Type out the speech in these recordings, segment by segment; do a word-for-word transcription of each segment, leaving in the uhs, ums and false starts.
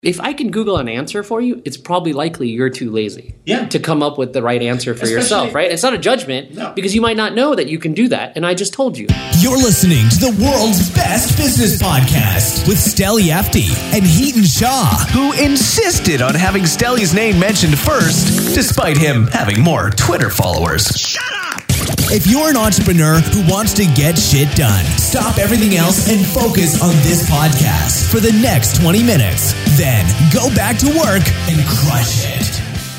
If I can Google an answer for you, it's probably likely you're too lazy yeah. to come up with the right answer for Especially, yourself, right? It's not a judgment no. because you might not know that you can do that, and I just told you. You're listening to the world's best business podcast with Steli Efti and Heaton Shaw, who insisted on having Steli's name mentioned first, despite him having more Twitter followers. Shut up! If you're an entrepreneur who wants to get shit done, stop everything else and focus on this podcast for the next twenty minutes. Then go back to work and crush it.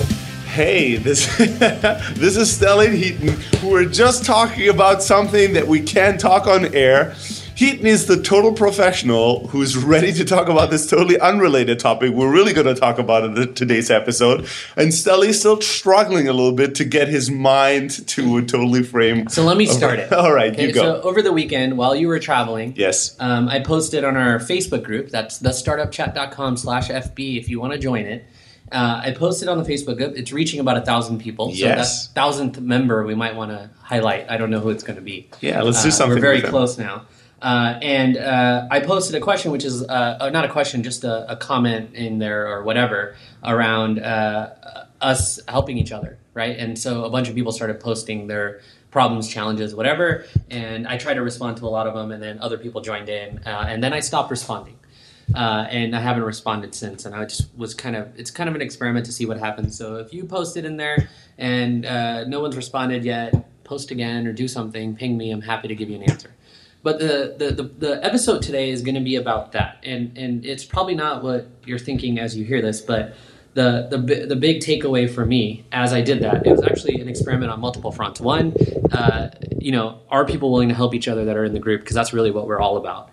Hey, this this is Steli and Heaton, who are just talking about something that we can't talk on air. Heaton is the total professional who's ready to talk about this totally unrelated topic we're really going to talk about in today's episode. And Steli's still struggling a little bit to get his mind to a totally frame. So let me start it. All right, okay, you go. So over the weekend, while you were traveling, yes, um, I posted on our Facebook group, that's the startup chat dot com slash F B if you want to join it. Uh, I posted on the Facebook group. It's reaching about a thousand people. So yes. that thousandth member we might want to highlight. I don't know who it's going to be. Yeah, let's uh, do something. We're very with close now. Uh, and uh, I posted a question, which is uh, not a question, just a, a comment in there or whatever around uh, us helping each other, right? And so a bunch of people started posting their problems, challenges, whatever, and I tried to respond to a lot of them, and then other people joined in, uh, and then I stopped responding. Uh, and I haven't responded since, and I just was kind of, it's kind of an experiment to see what happens. So if you posted in there and uh, no one's responded yet, post again or do something, ping me, I'm happy to give you an answer. But the, the, the, the episode today is going to be about that, and, and it's probably not what you're thinking as you hear this, but the, the the big takeaway for me as I did that, it was actually an experiment on multiple fronts. One, uh, you know, are people willing to help each other that are in the group? Because that's really what we're all about.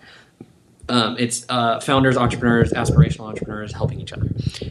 Um, it's uh, founders, entrepreneurs, aspirational entrepreneurs helping each other.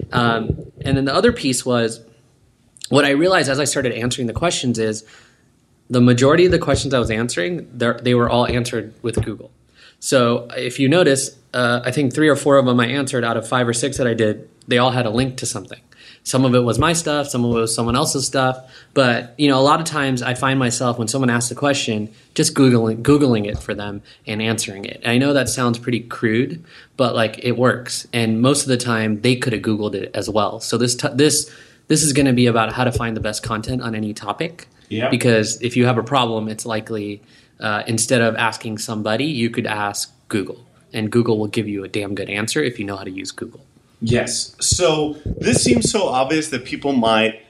Um, and then the other piece was, what I realized as I started answering the questions is, the majority of the questions I was answering, they were all answered with Google. So if you notice, uh, I think three or four of them I answered out of five or six that I did, they all had a link to something. Some of it was my stuff, some of it was someone else's stuff. But, you know, a lot of times I find myself when someone asks a question, just Googling, Googling it for them and answering it. And I know that sounds pretty crude, but like it works. And most of the time they could have Googled it as well. So this, t- this, this is going to be about how to find the best content on any topic. Yeah. Because if you have a problem, it's likely uh, instead of asking somebody, you could ask Google. And Google will give you a damn good answer if you know how to use Google. Yes. So this seems so obvious that people might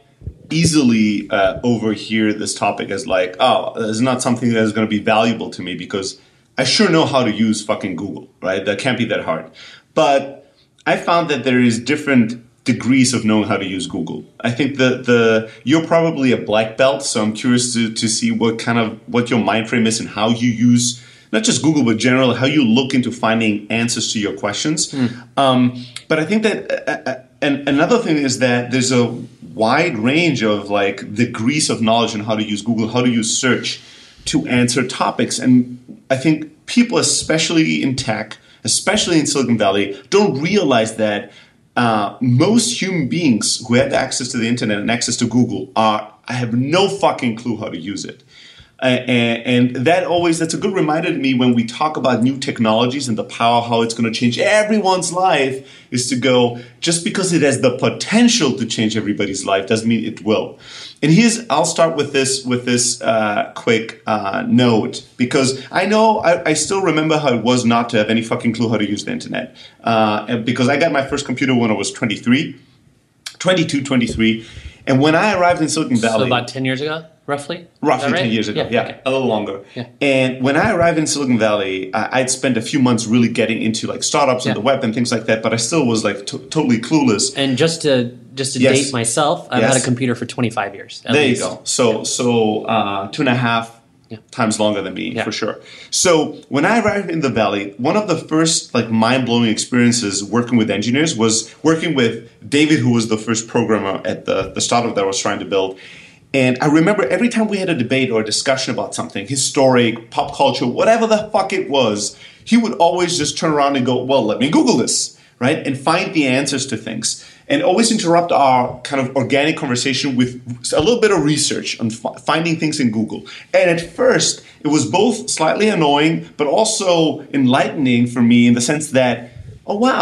easily uh, overhear this topic as like, oh, it's not something that is going to be valuable to me because I sure know how to use fucking Google, right? That can't be that hard. But I found that there is different degrees of knowing how to use Google. I think the the you're probably a black belt, so I'm curious to, to see what kind of what your mind frame is and how you use not just Google but generally how you look into finding answers to your questions. Mm. Um, but I think that uh, and another thing is that there's a wide range of like degrees of knowledge on how to use Google, how to use search to answer topics, and I think people, especially in tech, especially in Silicon Valley, don't realize that. Uh, most human beings who have access to the internet and access to Google are I have no fucking clue how to use it. Uh, and, and that always, that's a good reminder to me when we talk about new technologies and the power, how it's going to change everyone's life, is to go, just because it has the potential to change everybody's life doesn't mean it will. And here's, I'll start with this, with this uh, quick uh, note, because I know, I, I still remember how it was not to have any fucking clue how to use the internet. Uh, because I got my first computer when I was twenty-three, twenty-two, twenty-three. And when I arrived in Silicon Valley... So about ten years ago? Roughly? Roughly right? ten years ago, yeah, yeah okay. a little longer. Yeah. And when I arrived in Silicon Valley, I, I'd spent a few months really getting into like startups yeah. and the web and things like that, but I still was like t- totally clueless. And just to just to yes. date myself, I've yes. had a computer for twenty-five years. At there least. you go. So yeah. so uh, two and a half yeah. times longer than me, yeah. for sure. So when I arrived in the Valley, one of the first like mind-blowing experiences working with engineers was working with David, who was the first programmer at the, the startup that I was trying to build. And I remember every time we had a debate or a discussion about something, historic, pop culture, whatever the fuck it was, he would always just turn around and go, well, let me Google this, right? And find the answers to things. And always interrupt our kind of organic conversation with a little bit of research on f- finding things in Google. And at first, it was both slightly annoying, but also enlightening for me in the sense that, oh, wow,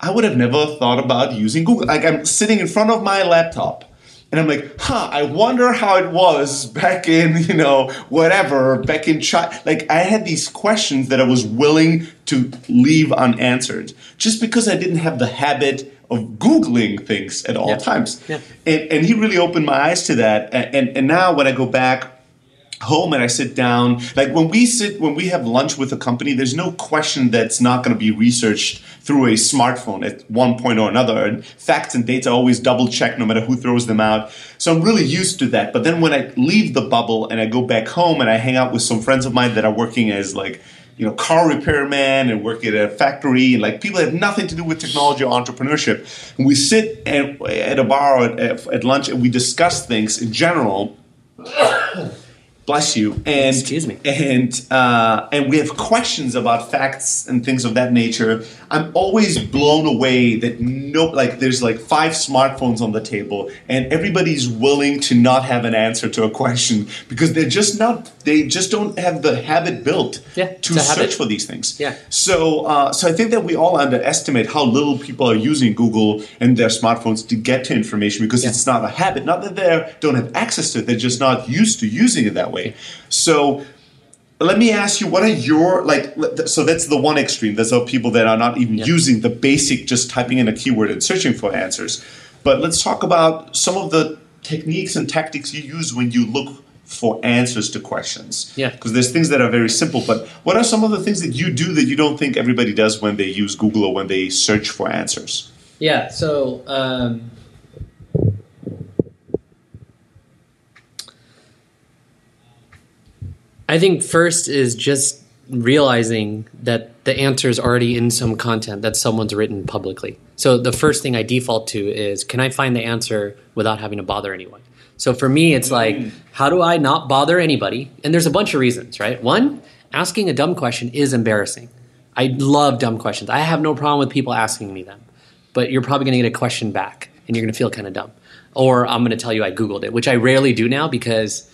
I would have never thought about using Google. Like I'm sitting in front of my laptop and I'm like, huh, I wonder how it was back in, you know, whatever, back in China. Like I had these questions that I was willing to leave unanswered just because I didn't have the habit of Googling things at all yeah. times. Yeah. And, and he really opened my eyes to that. And, and, and now when I go back home and I sit down, like when we sit, when we have lunch with a company, there's no question that's not going to be researched through a smartphone at one point or another. And facts and dates are always double checked no matter who throws them out. So I'm really used to that. But then when I leave the bubble and I go back home and I hang out with some friends of mine that are working as like, you know, car repairman and work at a factory, and like people that have nothing to do with technology or entrepreneurship. And we sit at, at a bar at, at lunch and we discuss things in general. Bless you. And, Excuse me. And uh, and we have questions about facts and things of that nature. I'm always blown away that no, like there's like five smartphones on the table, and everybody's willing to not have an answer to a question because they're just not. They just don't have the habit built yeah, to to search habit. for these things. Yeah. So uh, so I think that we all underestimate how little people are using Google and their smartphones to get to information because yeah. it's not a habit. Not that they don't have access to it; they're just not used to using it that way. So let me ask you, what are your, like, so that's the one extreme. There's other people that are not even yeah. using the basic, just typing in a keyword and searching for answers. But let's talk about some of the techniques and tactics you use when you look for answers to questions. Yeah. Because there's things that are very simple, but what are some of the things that you do that you don't think everybody does when they use Google or when they search for answers? Yeah, so... Um I think first is just realizing that the answer is already in some content that someone's written publicly. So the first thing I default to is, can I find the answer without having to bother anyone? So for me, it's like, mm. how do I not bother anybody? And there's a bunch of reasons, right? One, asking a dumb question is embarrassing. I love dumb questions. I have no problem with people asking me them. But you're probably going to get a question back, and you're going to feel kind of dumb. Or I'm going to tell you I Googled it, which I rarely do now because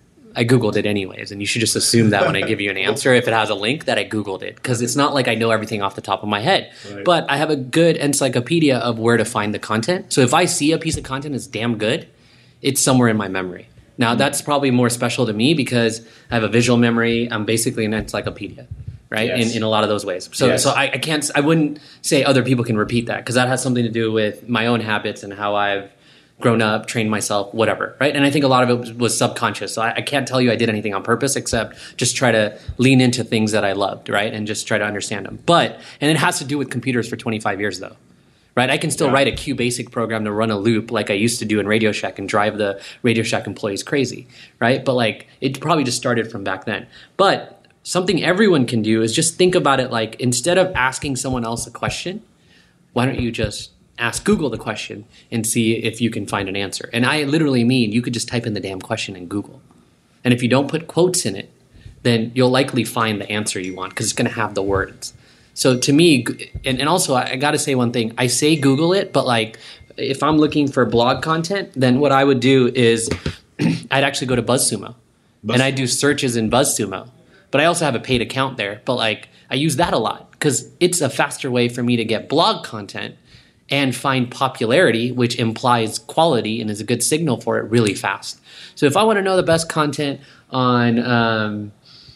I Googled it anyways. And you should just assume that when I give you an answer, if it has a link, that I Googled it. Because it's not like I know everything off the top of my head. Right. But I have a good encyclopedia of where to find the content. So if I see a piece of content that's damn good, it's somewhere in my memory. Now, that's probably more special to me because I have a visual memory. I'm basically an encyclopedia, right? Yes. In, in a lot of those ways. So, yes. so I, I can't, I wouldn't say other people can repeat that because that has something to do with my own habits and how I've grown up, trained myself, whatever, right? And I think a lot of it was, was subconscious. So I, I can't tell you I did anything on purpose except just try to lean into things that I loved, right? And just try to understand them. But, and it has to do with computers for twenty-five years though. Right, I can still yeah. write a QBasic program to run a loop like I used to do in Radio Shack and drive the Radio Shack employees crazy, right? But like it probably just started from back then. But something everyone can do is just think about it like instead of asking someone else a question, why don't you just ask Google the question and see if you can find an answer? And I literally mean you could just type in the damn question in Google. And if you don't put quotes in it, then you'll likely find the answer you want because it's going to have the words. So to me, and, and also I got to say one thing. I say Google it, but like if I'm looking for blog content, then what I would do is I'd actually go to BuzzSumo. Buzz- and I do searches in BuzzSumo. But I also have a paid account there. But like I use that a lot because it's a faster way for me to get blog content and find popularity, which implies quality and is a good signal for it really fast. So if I want to know the best content on, um,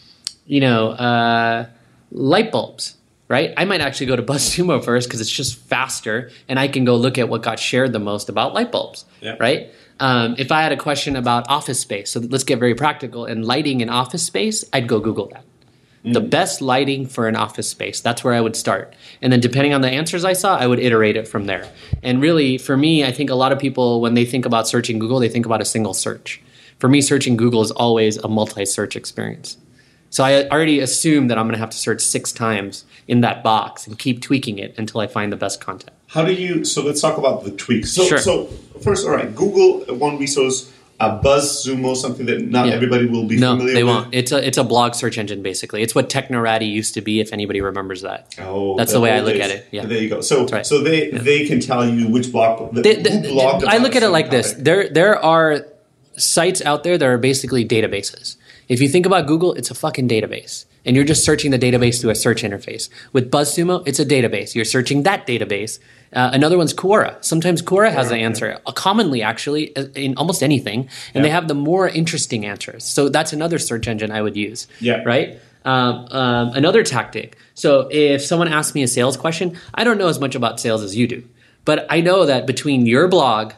you know, uh, light bulbs, right? I might actually go to BuzzSumo first because it's just faster and I can go look at what got shared the most about light bulbs, yeah. right? Um, if I had a question about office space, so let's get very practical, and lighting in office space, I'd go Google that. Mm. The best lighting for an office space, that's where I would start. And then depending on the answers I saw, I would iterate it from there. And really, for me, I think a lot of people, when they think about searching Google, they think about a single search. For me, searching Google is always a multi-search experience. So I already assume that I'm going to have to search six times in that box and keep tweaking it until I find the best content. How do you, so let's talk about the tweaks. So, sure. so first, all right, Google, one resource, uh, BuzzSumo, something that not yeah. everybody will be no, familiar with. No, they won't. It's a, it's a blog search engine, basically. It's what Technorati used to be, if anybody remembers that. Oh, That's the way I look days. at it. Yeah. There you go. So right. so they, yeah. they can tell you which blog, the, they, they, blog I look at it like this. There, there are sites out there that are basically databases. If you think about Google, it's a fucking database. and you're just searching the database through a search interface. With BuzzSumo, it's a database. You're searching that database. Uh, another one's Quora. Sometimes Quora has the answer, uh, commonly actually, uh, in almost anything, and yeah. they have the more interesting answers. So that's another search engine I would use, yeah. right? Um, um, another tactic. So if someone asks me a sales question, I don't know as much about sales as you do, but I know that between your blog,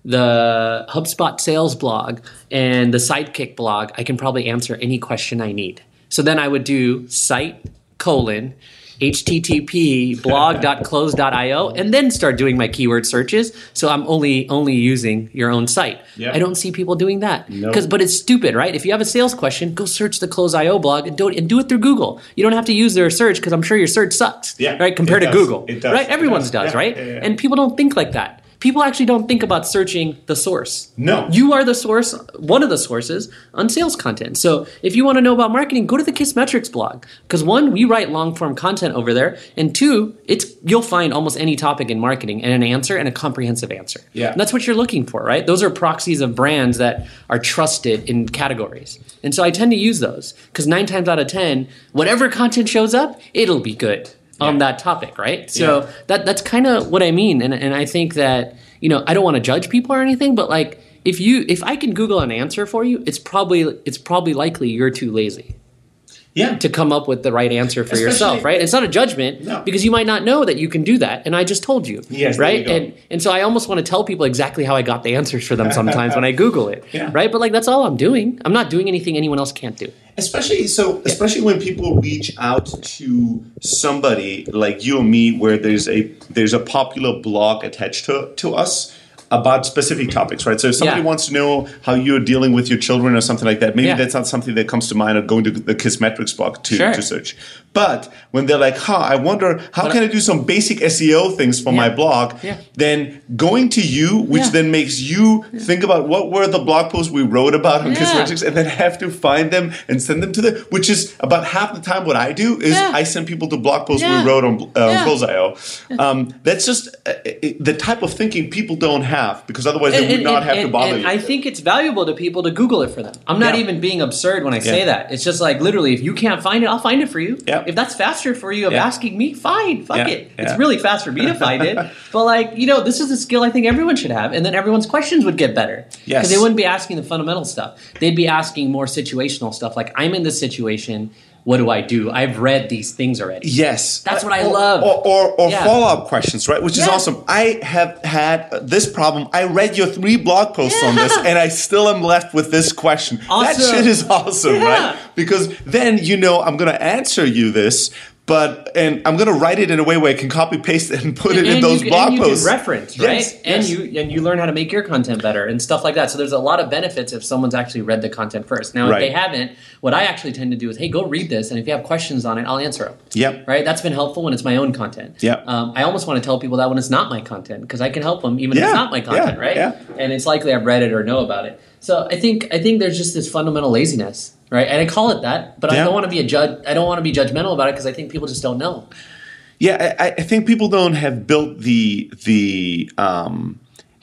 the HubSpot sales blog, and the Sidekick blog, I can probably answer any question I need. So then I would do site colon H T T P blog dot close dot io and then start doing my keyword searches. So I'm only only using your own site. Yep. I don't see people doing that. Nope. Cause, but it's stupid, right? If you have a sales question, go search the Close dot io blog and do it, and do it through Google. You don't have to use their search because I'm sure your search sucks, yeah, right? Compared to Google, it does. right? Everyone's does, does yeah, right? Yeah, yeah. And people don't think like that. People actually don't think about searching the source. No. You are the source, one of the sources on sales content. So if you want to know about marketing, go to the Kissmetrics blog. Because one, we write long-form content over there. And two, it's you'll find almost any topic in marketing and an answer and a comprehensive answer. Yeah. And that's what you're looking for, right? Those are proxies of brands that are trusted in categories. And so I tend to use those. Because nine times out of ten, whatever content shows up, it'll be good on yeah. that topic, right? So yeah. that that's kind of what I mean. And and I think that, you know, I don't want to judge people or anything, but like if you if I can Google an answer for you, it's probably it's probably likely you're too lazy. Yeah. To come up with the right answer for Especially, yourself, right? It's not a judgment no. because you might not know that you can do that, and I just told you, yes, right? There you go. And and so I almost want to tell people exactly how I got the answers for them sometimes when I Google it, yeah. right? But like that's all I'm doing. I'm not doing anything anyone else can't do. Especially so, yeah. especially when people reach out to somebody like you or me, where there's a there's a popular blog attached to to us about specific topics, right? So if somebody yeah. wants to know how you're dealing with your children or something like that, maybe yeah. that's not something that comes to mind or going to the Kissmetrics blog to, sure. to search. But when they're like, huh, I wonder, how but can I do some basic S E O things for yeah. my blog? Yeah. Then going to you, which yeah. then makes you yeah. think about what were the blog posts we wrote about on yeah. Kissmetrics, and then have to find them and send them to them, which is about half the time what I do is yeah. I send people to blog posts yeah. we wrote on, uh, yeah. on Close dot io. Um, that's just uh, it, the type of thinking people don't have, because otherwise and, they would and, not and, have and, to bother and you. I think it's valuable to people to Google it for them. I'm not Yeah. even being absurd when I say Yeah. that. It's just like literally, if you can't find it, I'll find it for you. Yeah. If that's faster for you of Yeah. asking me, fine, fuck Yeah. it. Yeah. It's really fast for me to find it. But like, you know, this is a skill I think everyone should have, and then everyone's questions would get better. Yes. Because they wouldn't be asking the fundamental stuff. They'd be asking more situational stuff, like I'm in this situation. What do I do? I've read these things already. Yes. That's what I or, love. Or, or, or Yeah. follow-up questions, right? Which is Yeah. awesome. I have had this problem. I read your three blog posts Yeah. on this, and I still am left with this question. Awesome. That shit is awesome, Yeah. right? Because then you know I'm going to answer you this, but and I'm going to write it in a way where I can copy paste it and put it and in those you, blog and you posts. can reference, right? Yes, and yes. you and you learn how to make your content better and stuff like that. So there's a lot of benefits if someone's actually read the content first. Now, Right. if they haven't, what I actually tend to do is, hey, go read this, and if you have questions on it, I'll answer them. Yep. Right? That's been helpful when it's my own content. Yep. Um, I almost want to tell people that when it's not my content, because I can help them even if Yeah. it's not my content, Yeah. right? Yeah. And it's likely I've read it or know about it. So I think I think there's just this fundamental laziness, right? And I call it that, but Yeah. I don't want to be a judge. I don't want to be judgmental about it because I think people just don't know. Yeah, I, I think people don't have built the the um,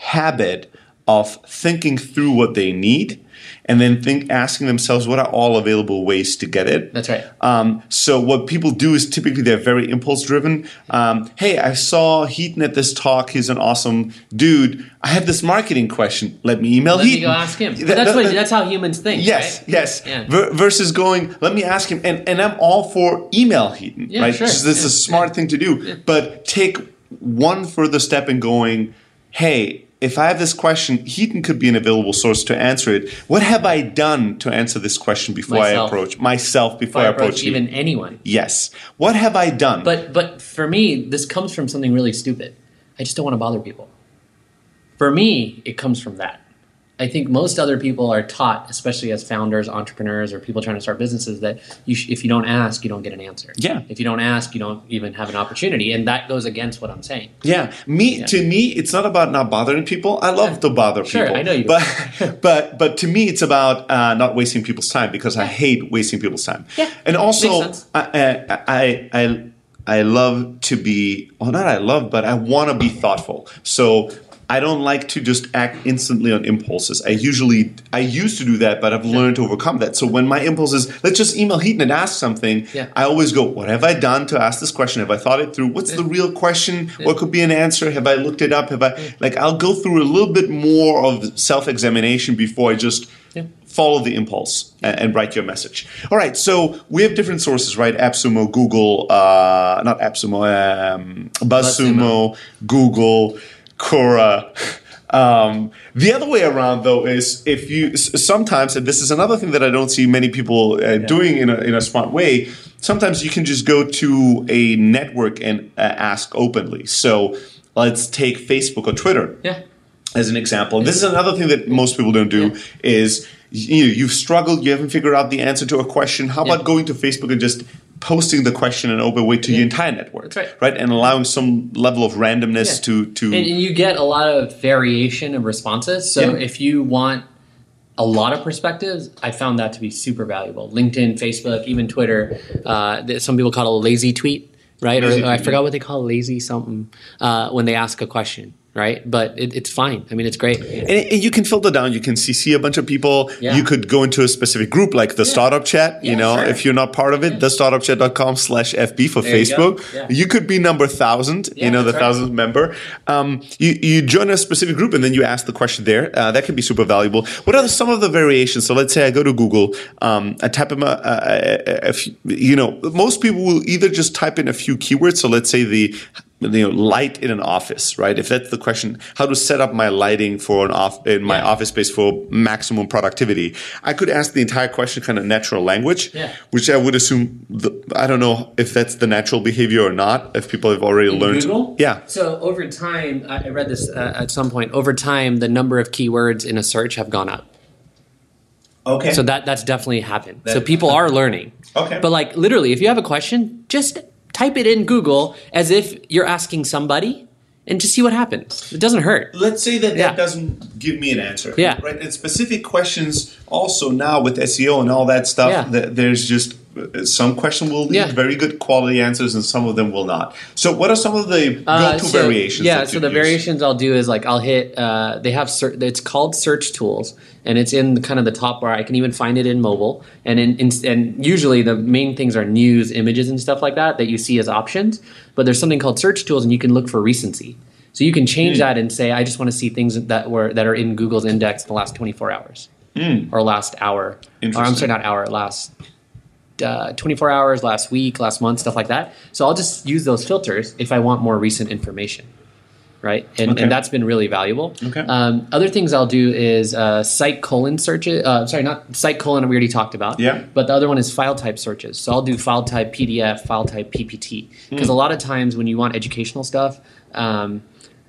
habit of thinking through what they need, and then think asking themselves what are all available ways to get it. That's right. Um, so what people do is typically they're very impulse driven. Um, hey, I saw Heaton at this talk. He's an awesome dude. I have this marketing question. Let me email Let Heaton. me go ask him. That- But that's that- what, that- that's how humans think. Yes, right? yes. Yeah. Ver- versus going, let me ask him, and, and I'm all for email Heaton, Yeah, right? sure. This is Yeah, a smart yeah. thing to do. Yeah. But take one further step in going, hey, if I have this question, Heaton could be an available source to answer it. What have I done to answer this question before Myself. I approach myself before Before I I approach approach even Heaton? anyone. Yes. What have I done? But but for me, this comes from something really stupid. I just don't want to bother people. For me, it comes from that. I think most other people are taught, especially as founders, entrepreneurs, or people trying to start businesses, that you sh- if you don't ask, you don't get an answer. Yeah. If you don't ask, you don't even have an opportunity, and that goes against what I'm saying. Yeah, me Yeah. to me, it's not about not bothering people. I love Yeah. to bother Sure, people. I know you do. But but but to me, it's about uh, not wasting people's time, because I hate wasting people's time. Yeah, and also makes sense. I, I I I love to be, well, not I love, but I want to be thoughtful. So I don't like to just act instantly on impulses. I usually, I used to do that, but I've learned to overcome that. So when my impulse is, let's just email Heaton and ask something, yeah. I always go, what have I done to ask this question? Have I thought it through? What's yeah. the real question? Yeah. What could be an answer? Have I looked it up? Have I, yeah. like, I'll go through a little bit more of self-examination before I just yeah. follow the impulse and, and write your message. All right, so we have different sources, right? AppSumo, Google, uh, not AppSumo, um, BuzzSumo, Google, Quora. Um, the other way around, though, is if you sometimes, and this is another thing that I don't see many people uh, yeah. doing in a, in a smart way, sometimes you can just go to a network and uh, ask openly. So let's take Facebook or Twitter yeah. as an example. This is another thing that most people don't do yeah. is you know, you've struggled, you haven't figured out the answer to a question. How yeah. about going to Facebook and just posting the question in an open way to yeah. your entire network, right. right? And allowing some level of randomness yeah. to... to and, and you get a lot of variation of responses. So yeah. if you want a lot of perspectives, I found that to be super valuable. LinkedIn, Facebook, even Twitter. Uh, some people call it a lazy tweet, right? Lazy or, or I forgot what they call lazy something uh, when they ask a question. Right, but it, it's fine. I mean, it's great, and, and you can filter down. You can C C a bunch of people. Yeah. You could go into a specific group like the yeah. Startup Chat. You yeah, know, sure. if you're not part of it, yeah. the startup chat dot com slash F B for there Facebook. You, yeah. you could be number thousand. Yeah, you know, the right. thousandth member. Um, you you join a specific group and then you ask the question there. Uh, that can be super valuable. What are some of the variations? So let's say I go to Google. Um, I type in a, a, a, a few, you know, most people will either just type in a few keywords. So let's say the you know, light in an office, right? If that's the question, how to set up my lighting for an off in my yeah. office space for maximum productivity, I could ask the entire question kind of natural language, yeah. which I would assume. The, I don't know if that's the natural behavior or not. If people have already in learned, Google? yeah. So over time, I read this uh, at some point. Over time, the number of keywords in a search have gone up. Okay. So that that's definitely happened. That, so people are learning. Okay. But like literally, if you have a question, just type it in Google as if you're asking somebody and just see what happens. It doesn't hurt. Let's say that yeah. that doesn't give me an answer. Yeah. Right. And specific questions also now with S E O and all that stuff, yeah. that there's just some question will need yeah. very good quality answers and some of them will not. So what are some of the go-to uh, so, variations? Yeah. That So the use? variations I'll do is like I'll hit, uh, they have, ser- it's called Search Tools. And it's in the, kind of the top bar. I can even find it in mobile. And in, in, and usually the main things are news, images, and stuff like that that you see as options. But there's something called Search Tools, and you can look for recency. So you can change mm. that and say, I just want to see things that were that are in Google's index in the last twenty-four hours mm. or last hour. Or I'm sorry, not hour, last uh, twenty-four hours, last week, last month, stuff like that. So I'll just use those filters if I want more recent information. Right, and okay. and that's been really valuable. Okay. Um, other things I'll do is uh, site colon searches. Uh, sorry, not site colon. We already talked about. Yeah. But the other one is file type searches. So I'll do file type P D F, file type P P T, because mm. a lot of times when you want educational stuff, um,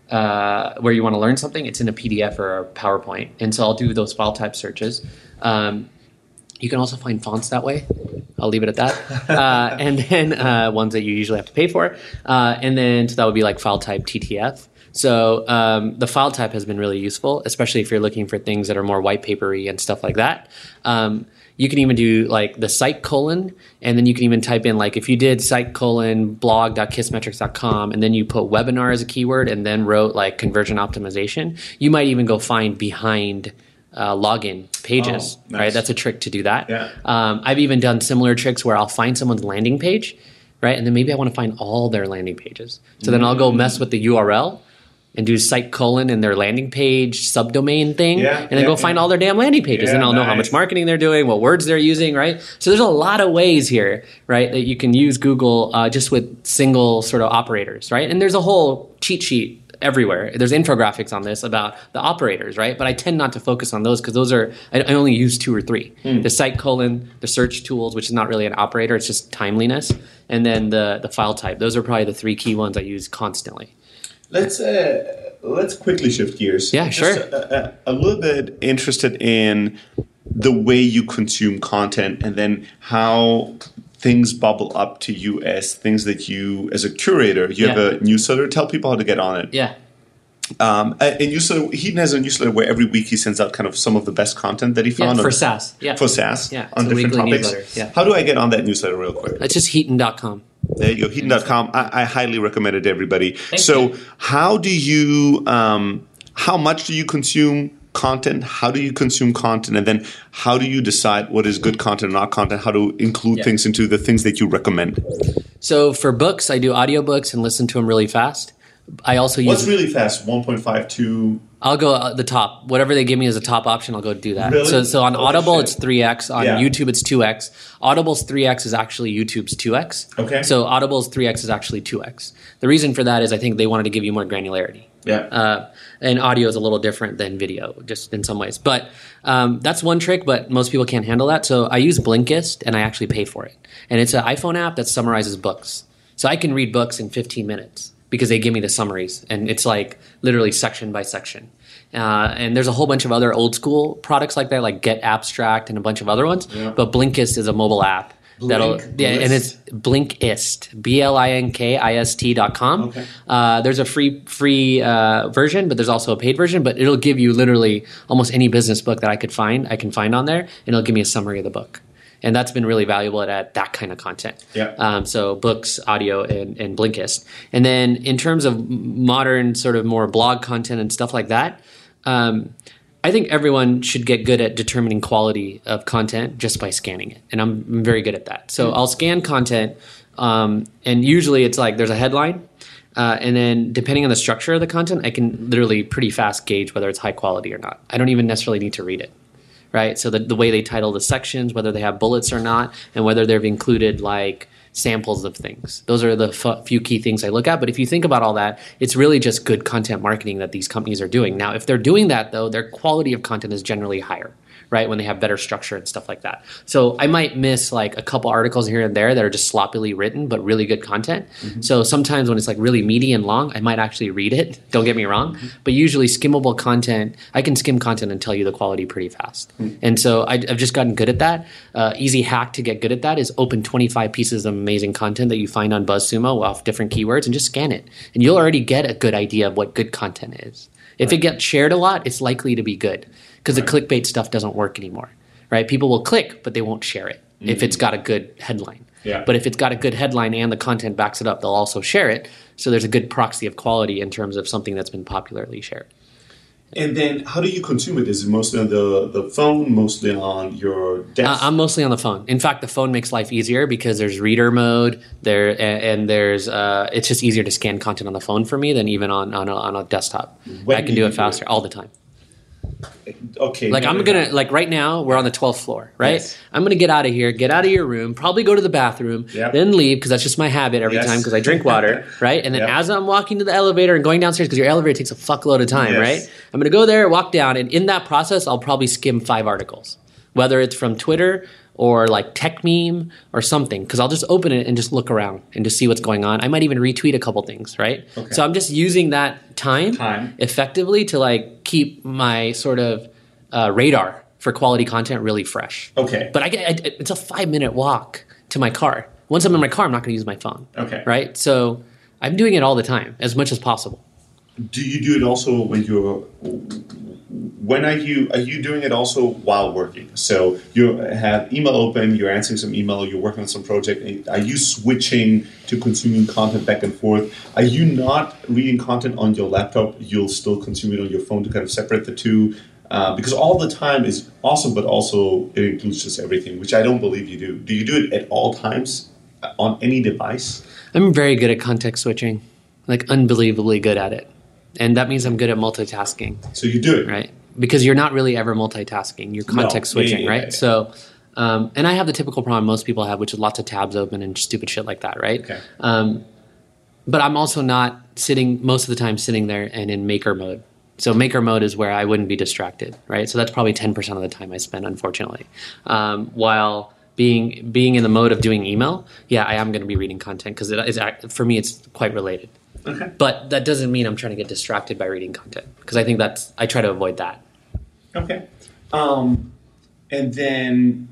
uh, where you want to learn something, it's in a P D F or a PowerPoint, and so I'll do those file type searches. Um, You can also find fonts that way. I'll leave it at that. Uh, and then uh, ones that you usually have to pay for. Uh, and then so that would be like file type T T F. So um, the file type has been really useful, especially if you're looking for things that are more white papery and stuff like that. Um, you can even do like the site colon, and then you can even type in like if you did site colon blog dot kissmetrics dot com and then you put webinar as a keyword and then wrote like conversion optimization, you might even go find behind Uh, login pages, oh, nice. right? That's a trick to do that. Yeah. Um, I've even done similar tricks where I'll find someone's landing page, right? And then maybe I want to find all their landing pages. So mm. then I'll go mess with the U R L and do site colon and their landing page subdomain thing, yeah, and then yeah, go yeah. find all their damn landing pages, yeah, and I'll nice. know how much marketing they're doing, what words they're using, right? So there's a lot of ways here, right, that you can use Google uh, just with single sort of operators, right? And there's a whole cheat sheet everywhere. There's infographics on this about the operators, right? But I tend not to focus on those because those are, I, I only use two or three. Mm. The site colon, the search tools, which is not really an operator, it's just timeliness, and then the the file type. Those are probably the three key ones I use constantly. Let's uh, let's quickly shift gears. Yeah, just sure. A, a, a little bit interested in the way you consume content and then how things bubble up to you as things that you, as a curator, you yeah. have a newsletter. Tell people how to get on it. Yeah. Um, and newsletter, Heaton has a newsletter where every week he sends out kind of some of the best content that he found. Yeah, for on, SaaS. Yeah. For SaaS. Yeah. On different topics. Yeah. How do I get on that newsletter real quick? It's just heaton dot com. There you go, Heaton dot com. I, I highly recommend it to everybody. Thank so you. how do you, um, how much do you consume content? How do you consume content? And then how do you decide what is good content and not content? How to include Yeah. things into the things that you recommend? So for books, I do audiobooks and listen to them really fast. I also use. What's really fast? one point five two I'll go at the top. Whatever they give me as a top option, I'll go do that. Really? So, so on Holy Audible, shit. it's three X. On Yeah. YouTube, it's two X. Audible's three X is actually YouTube's two X. Okay. So Audible's three X is actually two X. The reason for that is I think they wanted to give you more granularity. Yeah. Uh, and audio is a little different than video, just in some ways. But um, that's one trick, but most people can't handle that. So I use Blinkist, and I actually pay for it. And it's an iPhone app that summarizes books. So I can read books in fifteen minutes because they give me the summaries. And it's like literally section by section. Uh, and there's a whole bunch of other old school products like that, like Get Abstract and a bunch of other ones. Yeah. But Blinkist is a mobile app. That'll Blink yeah, and it's Blinkist, B L I N K I S T dot com. Okay. Uh, there's a free free uh, version, but there's also a paid version. But it'll give you literally almost any business book that I could find, I can find on there, and it'll give me a summary of the book. And that's been really valuable at, at that kind of content. Yeah. Um, so books, audio, and, and Blinkist. And then in terms of modern sort of more blog content and stuff like that, um, I think everyone should get good at determining quality of content just by scanning it. And I'm, I'm very good at that. So I'll scan content, um, and usually it's like there's a headline, uh, and then depending on the structure of the content, I can literally pretty fast gauge whether it's high quality or not. I don't even necessarily need to read it. Right, so the, the way they title the sections, whether they have bullets or not, and whether they've included like samples of things. Those are the f- few key things I look at. But if you think about all that, it's really just good content marketing that these companies are doing. Now, if they're doing that, though, their quality of content is generally higher, right, when they have better structure and stuff like that. So I might miss like a couple articles here and there that are just sloppily written, but really good content. Mm-hmm. So sometimes when it's like really meaty and long, I might actually read it. Don't get me wrong. Mm-hmm. But usually skimmable content, I can skim content and tell you the quality pretty fast. Mm-hmm. And so I, I've just gotten good at that. Uh, easy hack to get good at that is open twenty-five pieces of amazing content that you find on BuzzSumo off different keywords and just scan it. And you'll already get a good idea of what good content is. If right. it gets shared a lot, it's likely to be good. Because right. the clickbait stuff doesn't work anymore, right? People will click, but they won't share it mm-hmm. if it's got a good headline. Yeah. But if it's got a good headline and the content backs it up, they'll also share it. So there's a good proxy of quality in terms of something that's been popularly shared. And then how do you consume it? Is it mostly on the, the phone, mostly on your desk? Uh, I'm mostly on the phone. In fact, the phone makes life easier because there's reader mode there, and, and there's uh, it's just easier to scan content on the phone for me than even on, on, a, on a desktop. When I can do do you it faster do it? all the time. Okay. Like I'm gonna like right now we're on the twelfth floor, right? Yes. I'm gonna get out of here, get out of your room, probably go to the bathroom, Yep. then leave because that's just my habit every Yes. time because I drink water, right? And then Yep. as I'm walking to the elevator and going downstairs because your elevator takes a fuckload of time, Yes. right? I'm gonna go there, walk down, and in that process, I'll probably skim five articles, whether it's from Twitter or like Tech Meme or something, because I'll just open it and just look around and just see what's going on. I might even retweet a couple things, right? Okay. So I'm just using that time, Time. effectively to like keep my sort of uh, radar for quality content really fresh. Okay. But I get I, it's a five minute walk to my car. Once I'm in my car, I'm not going to use my phone. Okay. Right. So I'm doing it all the time, as much as possible. Do you do it also when you're? When are you? Are you doing it also while working? So you have email open, you're answering some email, you're working on some project. Are you switching to consuming content back and forth? Are you not reading content on your laptop? You'll still consume it on your phone to kind of separate the two. Uh, because all the time is awesome, but also it includes just everything, which I don't believe you do. Do you do it at all times on any device? I'm very good at context switching, like unbelievably good at it. And that means I'm good at multitasking. So you do it. Right. Because you're not really ever multitasking. You're context No. Yeah, switching, yeah, right? yeah, yeah. So, um, and I have the typical problem most people have, which is lots of tabs open and stupid shit like that, right? Okay. Um, but I'm also not sitting, most of the time, sitting there and in maker mode. So maker mode is where I wouldn't be distracted, right? So that's probably ten percent of the time I spend, unfortunately. Um, while being being in the mode of doing email, yeah, I am going to be reading content because it is, for me, it's quite related. Okay. But that doesn't mean I'm trying to get distracted by reading content because I think that's, I try to avoid that. Okay. Um, and then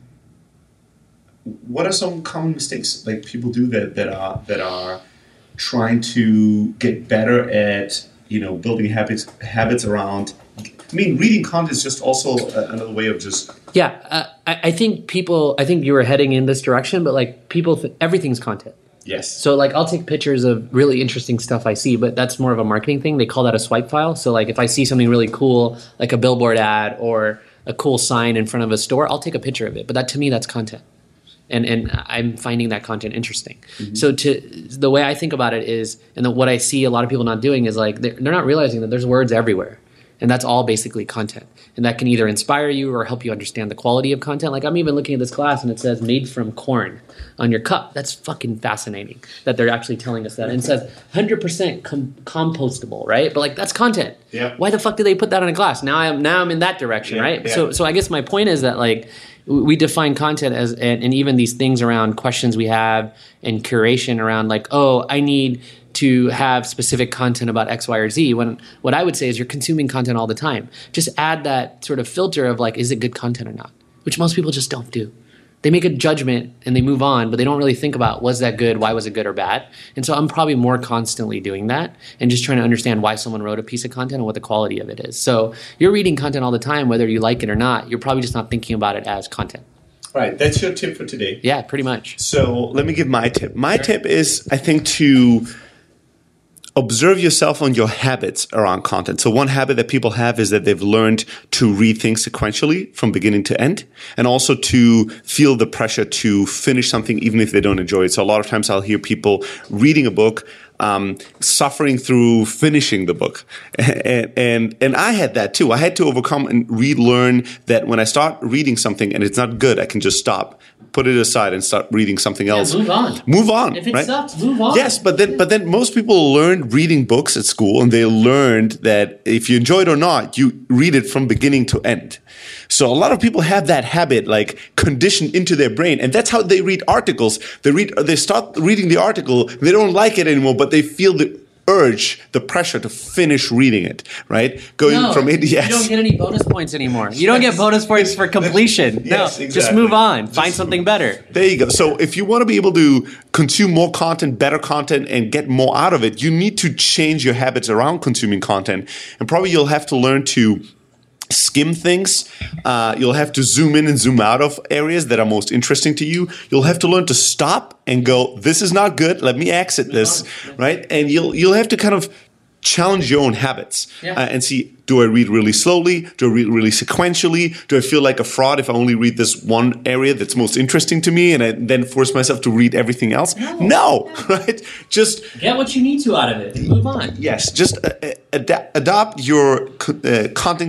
what are some common mistakes like people do that, that are that are trying to get better at, you know, building habits habits around? I mean, reading content is just also another way of just. Yeah, uh, I, I think people. I think you were heading in this direction, but like people, th- everything's content. Yes. So like I'll take pictures of really interesting stuff I see, but that's more of a marketing thing. They call that a swipe file. So like if I see something really cool, like a billboard ad or a cool sign in front of a store, I'll take a picture of it. But that to me, that's content. And and I'm finding that content interesting. Mm-hmm. So to the way I think about it is, and the, what I see a lot of people not doing is like they're, they're not realizing that there's words everywhere. And that's all basically content. And that can either inspire you or help you understand the quality of content. Like I'm even looking at this glass and it says made from corn on your cup. That's fucking fascinating that they're actually telling us that. And it says one hundred percent com- compostable, right? But like that's content. Yeah. Why the fuck did they put that on a glass? Now I'm now I'm in that direction, yeah, right? Yeah. So so I guess my point is that like we define content as and, and even these things around questions we have and curation around like, oh, I need to have specific content about X, Y, or Z, when what I would say is you're consuming content all the time. Just add that sort of filter of like, is it good content or not? Which most people just don't do. They make a judgment and they move on, but they don't really think about, was that good? Why was it good or bad? And so I'm probably more constantly doing that and just trying to understand why someone wrote a piece of content and what the quality of it is. So you're reading content all the time, whether you like it or not. You're probably just not thinking about it as content. All right, that's your tip for today. Yeah, pretty much. So let me give my tip. My sure. tip is, I think, to observe yourself on your habits around content. So one habit that people have is that they've learned to read things sequentially from beginning to end, and also to feel the pressure to finish something even if they don't enjoy it. So a lot of times I'll hear people reading a book, um, suffering through finishing the book. And, and, and I had that too. I had to overcome and relearn that when I start reading something and it's not good, I can just stop, put it aside and start reading something else. Yeah, move on. Move on. If it right? sucks, move on. Yes, but then but then most people learned reading books at school, and they learned that if you enjoy it or not, you read it from beginning to end. So a lot of people have that habit like conditioned into their brain, and that's how they read articles. They read they start reading the article, they don't like it anymore, but they feel the urge, the pressure to finish reading it, right? Going no, from A to yes. You don't get any bonus points anymore. You don't yes. get bonus points for completion. Yes, no, exactly. Just move on. Just Find something better. There you go. So if you want to be able to consume more content, better content, and get more out of it, you need to change your habits around consuming content. And probably you'll have to learn to skim things. Uh, you'll have to zoom in and zoom out of areas that are most interesting to you. You'll have to learn to stop and go, this is not good. Let me exit this, right? And you'll you'll have to kind of challenge your own habits yeah. uh, and see, do I read really slowly? Do I read really sequentially? Do I feel like a fraud if I only read this one area that's most interesting to me and I then force myself to read everything else? No, no right? Just get what you need to out of it and move on. Yes, just uh, ad- adopt your uh, content